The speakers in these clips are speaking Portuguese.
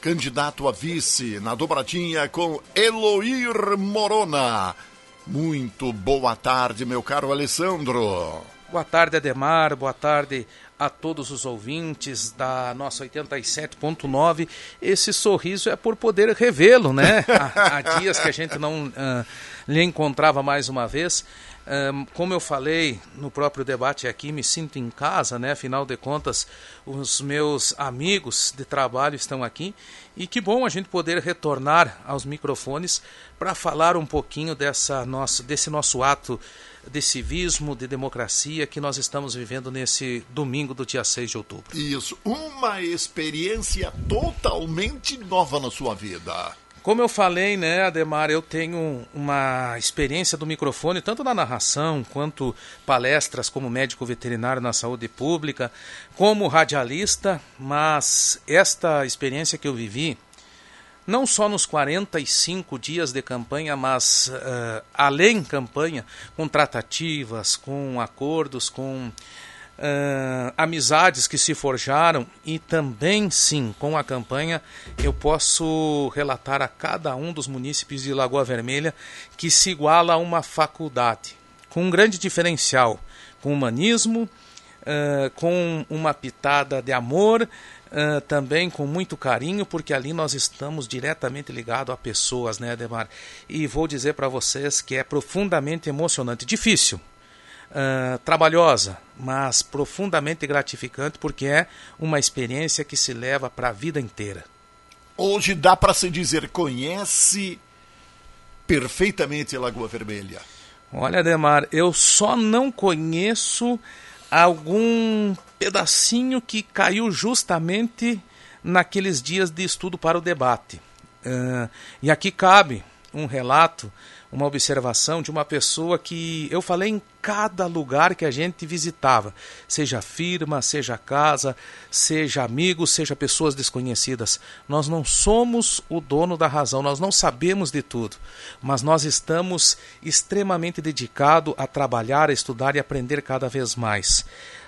candidato a vice na dobradinha com Eloir Morona. Muito boa tarde, meu caro Alessandro. Boa tarde, Ademar, boa tarde a todos os ouvintes da nossa 87.9. Esse sorriso é por poder revê-lo, né? Há dias que a gente não lhe encontrava mais uma vez. Como eu falei no próprio debate aqui, me sinto em casa, né? Afinal de contas, os meus amigos de trabalho estão aqui. E que bom a gente poder retornar aos microfones para falar um pouquinho desse nosso ato de civismo, de democracia que nós estamos vivendo nesse domingo do dia 6 de outubro. Isso, uma experiência totalmente nova na sua vida. Como eu falei, né, Ademar, eu tenho uma experiência do microfone, tanto na narração, quanto palestras como médico veterinário na saúde pública, como radialista, mas esta experiência que eu vivi, não só nos 45 dias de campanha, mas além campanha, com tratativas, com acordos, com amizades que se forjaram e também, sim, com a campanha, eu posso relatar a cada um dos munícipes de Lagoa Vermelha que se iguala a uma faculdade, com um grande diferencial, com humanismo, com uma pitada de amor, também com muito carinho, porque ali nós estamos diretamente ligados a pessoas, né, Ademar? E vou dizer para vocês que é profundamente emocionante, difícil, trabalhosa, mas profundamente gratificante, porque é uma experiência que se leva para a vida inteira. Hoje dá para se dizer, conhece perfeitamente Lagoa Vermelha. Olha, Ademar, eu só não conheço algum pedacinho que caiu justamente naqueles dias de estudo para o debate. E aqui cabe um relato, uma observação de uma pessoa que eu falei em cada lugar que a gente visitava, seja firma, seja casa, seja amigos, seja pessoas desconhecidas. Nós não somos o dono da razão, nós não sabemos de tudo, mas nós estamos extremamente dedicados a trabalhar, a estudar e aprender cada vez mais.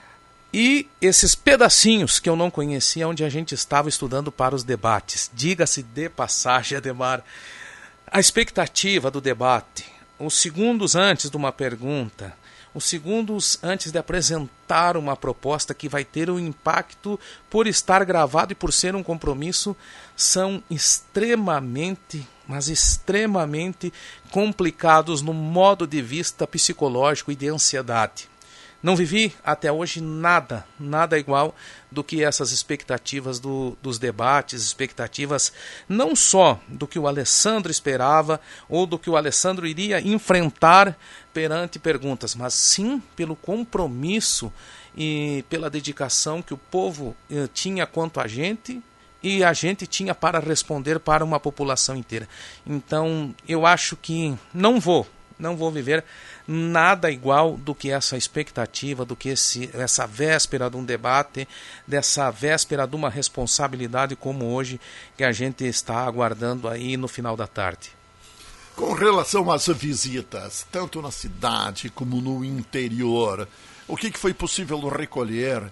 E esses pedacinhos que eu não conhecia, onde a gente estava estudando para os debates, diga-se de passagem, Ademar, a expectativa do debate, os segundos antes de uma pergunta, os segundos antes de apresentar uma proposta que vai ter um impacto por estar gravado e por ser um compromisso, são extremamente, mas extremamente complicados no modo de vista psicológico e de ansiedade. Não vivi até hoje nada igual do que essas expectativas dos debates, expectativas não só do que o Alessandro esperava ou do que o Alessandro iria enfrentar perante perguntas, mas sim pelo compromisso e pela dedicação que o povo tinha quanto a gente e a gente tinha para responder para uma população inteira. Então, eu acho que não vou viver nada igual do que essa expectativa, do que essa véspera de um debate, dessa véspera de uma responsabilidade como hoje que a gente está aguardando aí no final da tarde. Com relação às visitas, tanto na cidade como no interior, o que foi possível recolher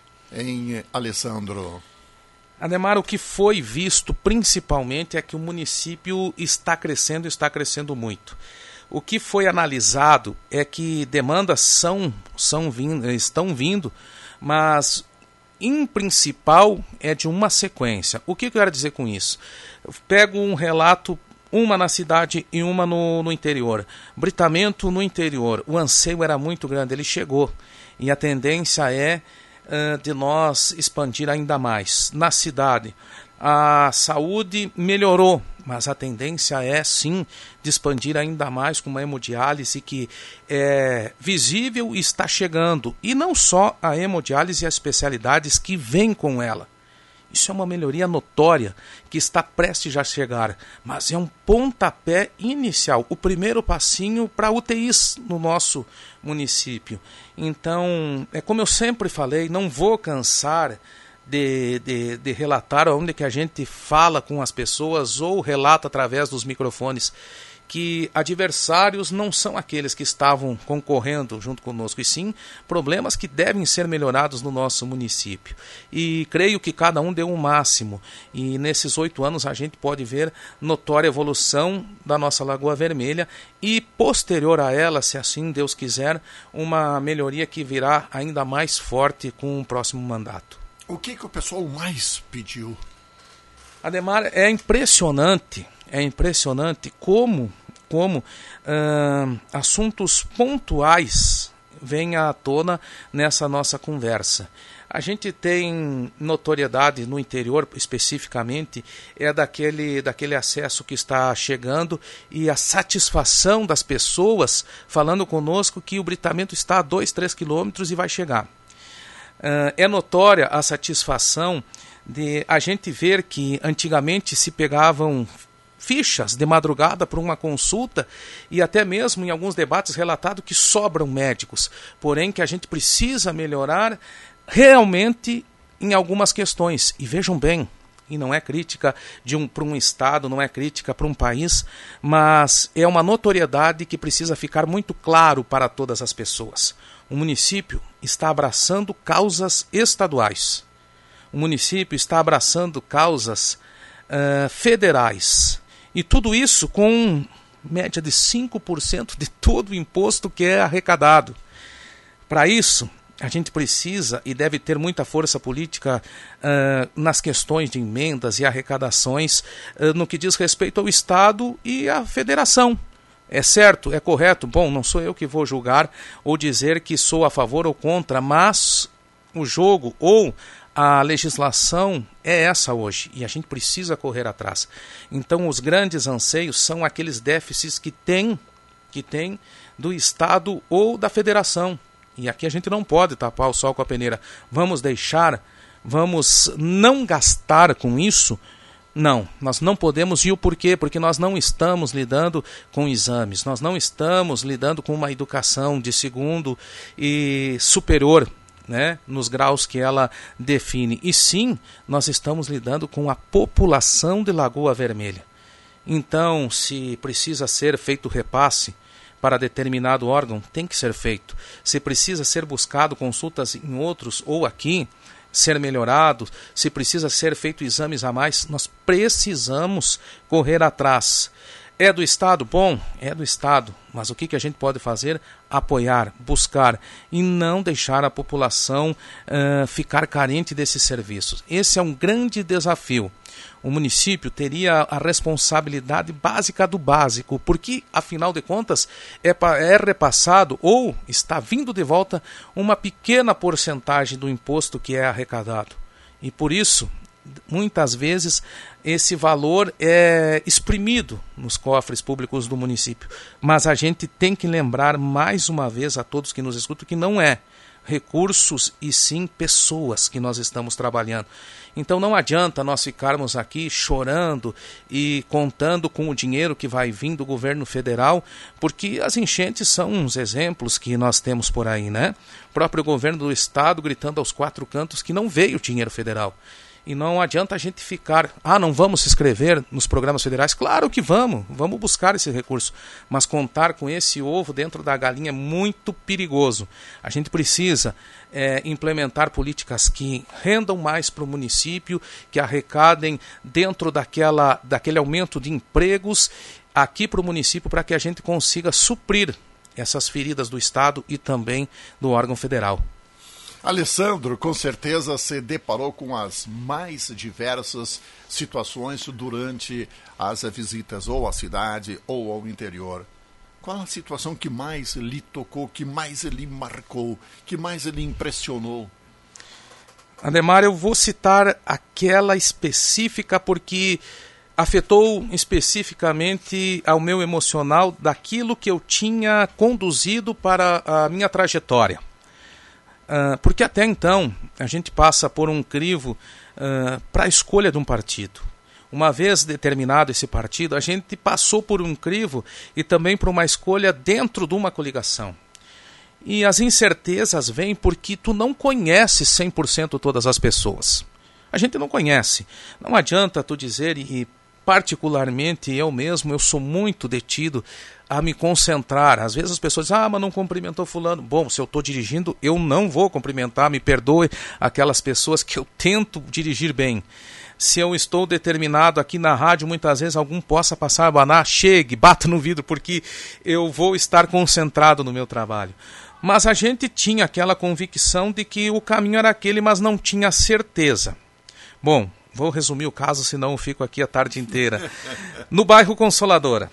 em Alessandro? Ademar, o que foi visto principalmente é que o município está crescendo muito. O que foi analisado é que demandas estão vindo, mas em principal é de uma sequência. O que eu quero dizer com isso? Eu pego um relato, uma na cidade e uma no interior. Britamento no interior, o anseio era muito grande, ele chegou. E a tendência é de nós expandir ainda mais. Na cidade, a saúde melhorou, mas a tendência é sim de expandir ainda mais com uma hemodiálise que é visível e está chegando. E não só a hemodiálise e as especialidades que vêm com ela. Isso é uma melhoria notória que está prestes a chegar, mas é um pontapé inicial, o primeiro passinho para UTIs no nosso município. Então, é como eu sempre falei, não vou cansar de relatar onde que a gente fala com as pessoas ou relata através dos microfones. que adversários não são aqueles que estavam concorrendo junto conosco, e sim problemas que devem ser melhorados no nosso município. E creio que cada um deu o máximo, e nesses 8 anos a gente pode ver notória evolução da nossa Lagoa Vermelha e posterior a ela, se assim Deus quiser, uma melhoria que virá ainda mais forte com o próximo mandato. O que o pessoal mais pediu? Ademar, é impressionante como assuntos pontuais vêm à tona nessa nossa conversa. A gente tem notoriedade no interior, especificamente, daquele acesso que está chegando e a satisfação das pessoas falando conosco que o britamento está a 2, 3 quilômetros e vai chegar. É notória a satisfação de a gente ver que antigamente se pegavam fichas de madrugada para uma consulta e até mesmo em alguns debates relatado que sobram médicos, porém que a gente precisa melhorar realmente em algumas questões. E vejam bem, e não é crítica para um estado, não é crítica para um país, mas é uma notoriedade que precisa ficar muito claro para todas as pessoas. O município está abraçando causas estaduais. O município está abraçando causas federais. E tudo isso com média de 5% de todo o imposto que é arrecadado. Para isso, a gente precisa e deve ter muita força política nas questões de emendas e arrecadações no que diz respeito ao Estado e à Federação. É certo? É correto? Bom, não sou eu que vou julgar ou dizer que sou a favor ou contra, mas o jogo ou a legislação é essa hoje e a gente precisa correr atrás. Então os grandes anseios são aqueles déficits que tem do Estado ou da Federação. E aqui a gente não pode tapar o sol com a peneira. Vamos não gastar com isso? Não, nós não podemos. E o porquê? Porque nós não estamos lidando com exames, nós não estamos lidando com uma educação de segundo e superior, né, nos graus que ela define. E sim, nós estamos lidando com a população de Lagoa Vermelha. Então, se precisa ser feito repasse para determinado órgão, tem que ser feito. Se precisa ser buscado consultas em outros ou aqui, ser melhorado, se precisa ser feito exames a mais, nós precisamos correr atrás. É do Estado? Bom, é do Estado. Mas o que a gente pode fazer? Apoiar, buscar e não deixar a população ficar carente desses serviços. Esse é um grande desafio. O município teria a responsabilidade básica do básico, porque, afinal de contas, é repassado ou está vindo de volta uma pequena porcentagem do imposto que é arrecadado. E por isso, muitas vezes, esse valor é exprimido nos cofres públicos do município. Mas a gente tem que lembrar mais uma vez a todos que nos escutam que não é recursos e sim pessoas que nós estamos trabalhando. Então não adianta nós ficarmos aqui chorando e contando com o dinheiro que vai vir do governo federal, porque as enchentes são uns exemplos que nós temos por aí, né? O próprio governo do estado gritando aos 4 cantos que não veio dinheiro federal. E não adianta a gente ficar, não vamos se inscrever nos programas federais. Claro que vamos buscar esse recurso. Mas contar com esse ovo dentro da galinha é muito perigoso. A gente precisa implementar políticas que rendam mais para o município, que arrecadem dentro daquele aumento de empregos aqui para o município, para que a gente consiga suprir essas feridas do Estado e também do órgão federal. Alessandro, com certeza se deparou com as mais diversas situações durante as visitas ou à cidade ou ao interior. Qual a situação que mais lhe tocou, que mais lhe marcou, que mais lhe impressionou? Ademar, eu vou citar aquela específica porque afetou especificamente ao meu emocional daquilo que eu tinha conduzido para a minha trajetória. Porque até então a gente passa por um crivo para a escolha de um partido. Uma vez determinado esse partido, a gente passou por um crivo e também por uma escolha dentro de uma coligação. E as incertezas vêm porque tu não conheces 100% todas as pessoas. A gente não conhece. Não adianta tu dizer e particularmente eu mesmo, eu sou muito detido a me concentrar. Às vezes as pessoas dizem, mas não cumprimentou fulano. Bom, se eu estou dirigindo, eu não vou cumprimentar, me perdoe aquelas pessoas que eu tento dirigir bem. Se eu estou determinado aqui na rádio, muitas vezes algum possa passar, abanar, chegue, bata no vidro, porque eu vou estar concentrado no meu trabalho. Mas a gente tinha aquela convicção de que o caminho era aquele, mas não tinha certeza. Bom, vou resumir o caso, senão eu fico aqui a tarde inteira. No bairro Consoladora,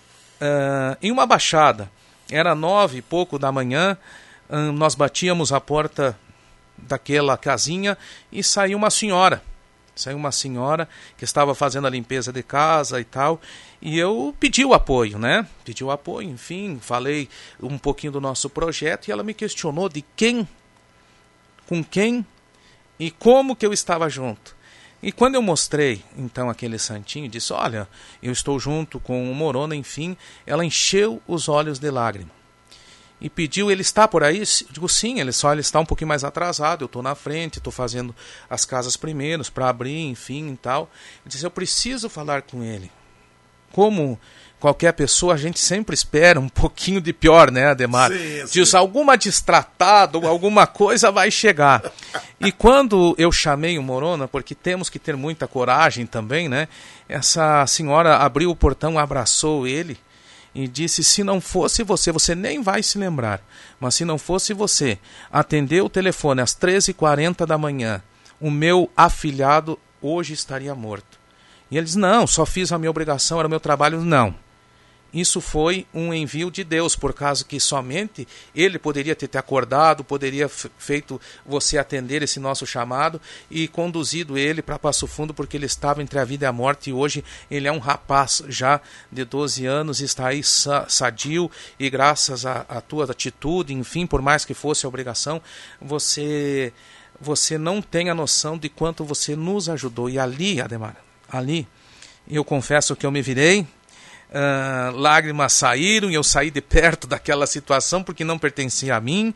em uma baixada, era 9 e pouco da manhã, nós batíamos a porta daquela casinha e saiu uma senhora. Saiu uma senhora que estava fazendo a limpeza de casa e tal, e eu pedi o apoio, né? Pedi o apoio, enfim, falei um pouquinho do nosso projeto e ela me questionou de quem, com quem e como que eu estava junto. E quando eu mostrei, então, aquele santinho, disse, olha, eu estou junto com o Morona, enfim, ela encheu os olhos de lágrima. E pediu, ele está por aí? Eu digo, sim, ele está um pouquinho mais atrasado, eu estou na frente, estou fazendo as casas primeiros para abrir, enfim e tal. Ele disse, eu preciso falar com ele. Como qualquer pessoa, a gente sempre espera um pouquinho de pior, né, Ademar? Sim. Diz, alguma distratada ou alguma coisa vai chegar. E quando eu chamei o Morona, porque temos que ter muita coragem também, né? Essa senhora abriu o portão, abraçou ele, e disse, se não fosse você, você nem vai se lembrar, mas se não fosse você, atendeu o telefone às 13h40 da manhã, o meu afilhado hoje estaria morto. E ele disse, não, só fiz a minha obrigação, era o meu trabalho. Não. Isso foi um envio de Deus, por causa que somente Ele poderia ter te acordado, poderia feito você atender esse nosso chamado e conduzido ele para Passo Fundo, porque ele estava entre a vida e a morte, e hoje ele é um rapaz já de 12 anos, está aí sadio, e graças à tua atitude, enfim, por mais que fosse a obrigação, você não tem a noção de quanto você nos ajudou. E ali, Ademar, ali, eu confesso que eu me virei, lágrimas saíram e eu saí de perto daquela situação porque não pertencia a mim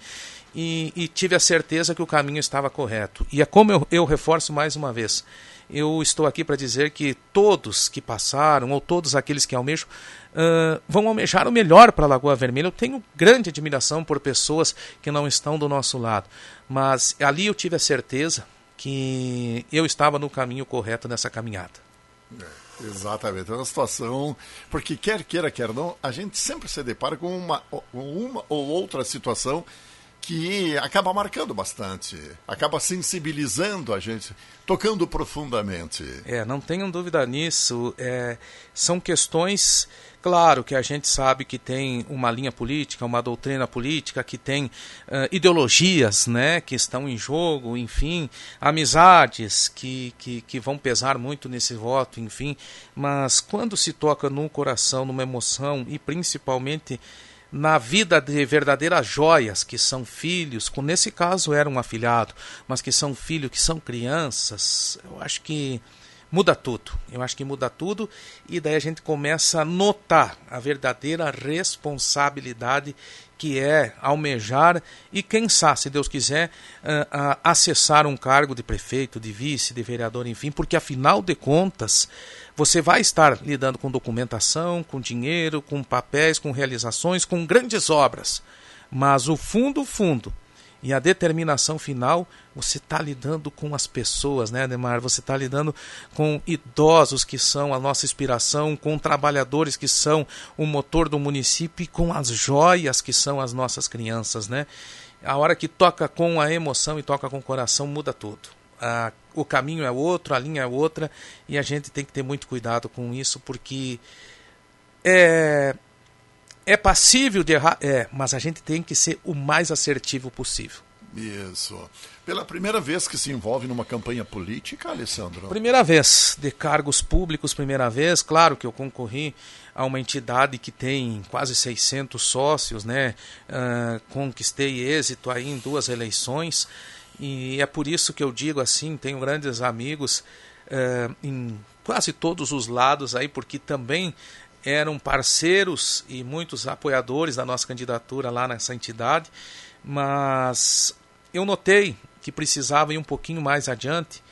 e tive a certeza que o caminho estava correto. E é como eu reforço mais uma vez, eu estou aqui para dizer que todos que passaram ou todos aqueles que almejam vão almejar o melhor para a Lagoa Vermelha. Eu tenho grande admiração por pessoas que não estão do nosso lado, mas ali eu tive a certeza que eu estava no caminho correto nessa caminhada. Exatamente, é uma situação, porque quer queira, quer não, a gente sempre se depara com uma ou outra situação que acaba marcando bastante, acaba sensibilizando a gente, tocando profundamente. Não tenham dúvida nisso, são questões, claro que a gente sabe que tem uma linha política, uma doutrina política, que tem ideologias, né, que estão em jogo, enfim, amizades que vão pesar muito nesse voto, enfim, mas quando se toca no coração, numa emoção e principalmente na vida de verdadeiras joias, que são filhos, nesse caso era um afilhado, mas que são filhos, que são crianças, eu acho que muda tudo. Eu acho que muda tudo e daí a gente começa a notar a verdadeira responsabilidade que é almejar e, quem sabe, se Deus quiser, acessar um cargo de prefeito, de vice, de vereador, enfim, porque afinal de contas você vai estar lidando com documentação, com dinheiro, com papéis, com realizações, com grandes obras, mas o fundo e a determinação final, você está lidando com as pessoas, né, Ademar? Você está lidando com idosos que são a nossa inspiração, com trabalhadores que são o motor do município e com as joias que são as nossas crianças, né? A hora que toca com a emoção e toca com o coração, muda tudo. O caminho é outro, a linha é outra, e a gente tem que ter muito cuidado com isso, porque é passível de errar, mas a gente tem que ser o mais assertivo possível. Isso. Pela primeira vez que se envolve numa campanha política, Alessandro? Primeira vez, de cargos públicos, primeira vez. Claro que eu concorri a uma entidade que tem quase 600 sócios, né? Conquistei êxito aí em 2 eleições, e é por isso que eu digo assim, tenho grandes amigos em quase todos os lados aí, porque também eram parceiros e muitos apoiadores da nossa candidatura lá nessa entidade, mas eu notei que precisava ir um pouquinho mais adiante,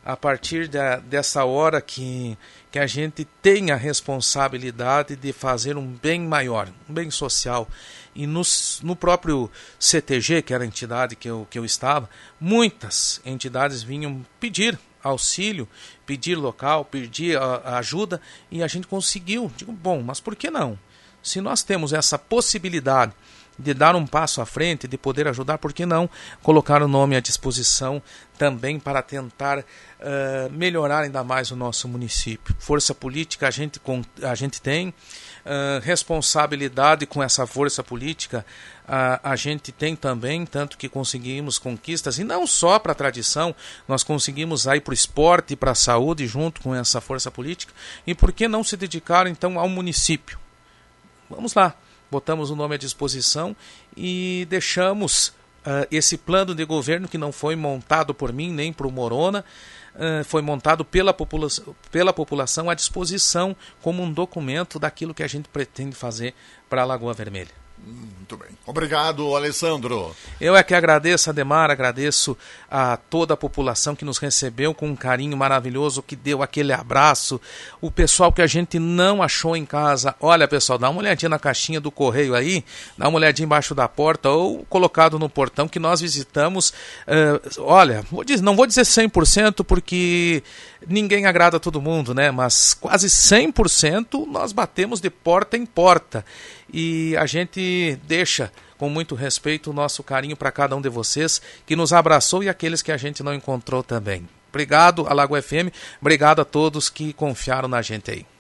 a partir dessa hora que a gente tem a responsabilidade de fazer um bem maior, um bem social. E no próprio CTG, que era a entidade que eu estava, muitas entidades vinham pedir auxílio, pedir local, pedir ajuda, e a gente conseguiu. Digo, bom, mas por que não? Se nós temos essa possibilidade de dar um passo à frente, de poder ajudar, por que não colocar o nome à disposição também para tentar melhorar ainda mais o nosso município? Força política a gente tem, responsabilidade com essa força política a gente tem também, tanto que conseguimos conquistas, e não só para a tradição, nós conseguimos ir para o esporte e para a saúde junto com essa força política, e por que não se dedicar então ao município? Vamos lá. Botamos o nome à disposição e deixamos esse plano de governo, que não foi montado por mim nem por Morona, foi montado pela população à disposição como um documento daquilo que a gente pretende fazer para a Lagoa Vermelha. Muito bem. Obrigado, Alessandro. Eu é que agradeço, Ademar, agradeço a toda a população que nos recebeu com um carinho maravilhoso, que deu aquele abraço, o pessoal que a gente não achou em casa. Olha, pessoal, dá uma olhadinha na caixinha do correio aí, dá uma olhadinha embaixo da porta ou colocado no portão que nós visitamos. Olha, não vou dizer 100% porque ninguém agrada a todo mundo, né? Mas quase 100% nós batemos de porta em porta. E a gente deixa com muito respeito o nosso carinho para cada um de vocês que nos abraçou e aqueles que a gente não encontrou também. Obrigado, Alagoa FM, obrigado a todos que confiaram na gente aí.